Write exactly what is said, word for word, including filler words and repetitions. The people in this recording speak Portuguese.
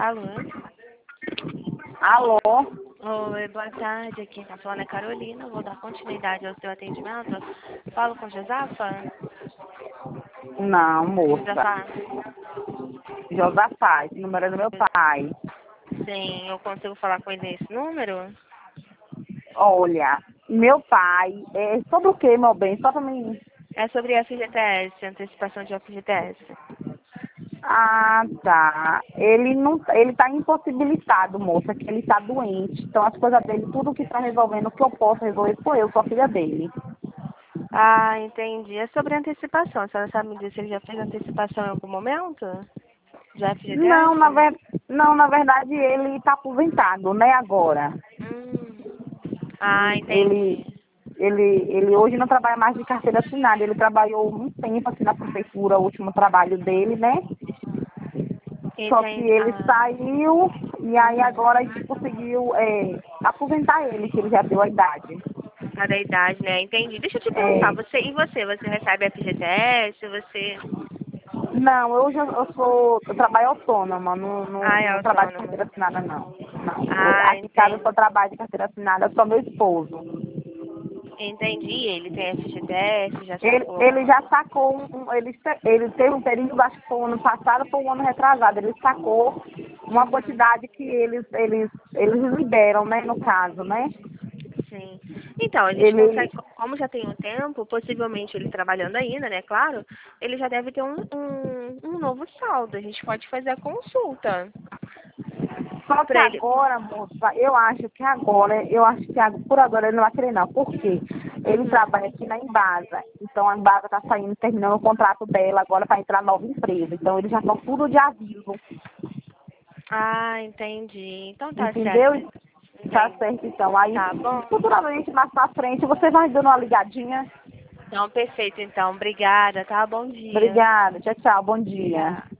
Alô? Alô? Oi, boa tarde. Aqui tá falando é Carolina. Vou dar continuidade ao seu atendimento. Falo com Josafa? Não, moça. Josafa? Josafá, esse número é do meu pai. Sim, eu consigo falar com ele nesse número? Olha, meu pai, é sobre o que, meu bem? Só pra mim. É sobre F G T S, antecipação de F G T S. Ah, tá. Ele não, ele tá impossibilitado, moça, que ele tá doente. Então as coisas dele, tudo que tá resolvendo, o que eu posso resolver sou eu, sou a filha dele. Ah, entendi. É sobre antecipação. A senhora sabe me dizer se ele já fez antecipação em algum momento? De Não, na F G T S? ver... não, na verdade ele tá aposentado, né, agora. Hum. Ah, Hum, Ele, entendi. ele, ele hoje não trabalha mais de carteira assinada. Ele trabalhou um tempo assim na prefeitura, o último trabalho dele, né? Só que Entendi. ele Ah. saiu e aí Uhum. agora a gente conseguiu é, aposentar ele, que ele já deu a idade. A da idade, né? Entendi. Deixa eu te perguntar, É, você e você? Você recebe F G T S? Você. não, eu já eu sou, eu trabalho autônoma, não, não, Ah, é não trabalho de autônomo. carteira assinada não. Não. Ah, Aqui em casa eu só entendi. trabalho de carteira assinada, só meu esposo. Entendi. Ele tem F G T S, já Ele, sacou. ele já sacou, um, um- ele, ele teve um período, acho que foi o ano passado, foi o ano retrasado, ele sacou uma Uhum. quantidade que eles, eles, eles liberam, né, no caso, né? Sim. Então, a gente Ele, consegue, como já tem um tempo, possivelmente ele trabalhando ainda, né? Claro, ele já deve ter um, um, um novo saldo. A gente pode fazer a consulta só que pra ele. agora, moça, eu acho que agora, eu acho que a- por agora ele não vai querer não, por quê? Ele Uhum. trabalha aqui na Embasa, então a Embasa está saindo, terminando o contrato dela agora para entrar nova empresa, então eles já estão tudo de aviso, Ah, entendi. Então tá certo. entendeu? Tá Entendi. certo, então. Aí, Tá bom. futuramente, mais pra frente, você vai dando uma ligadinha. Então, perfeito, então. Obrigada, tá? Bom dia. Obrigada. Tchau, tchau. Bom dia. Tchau.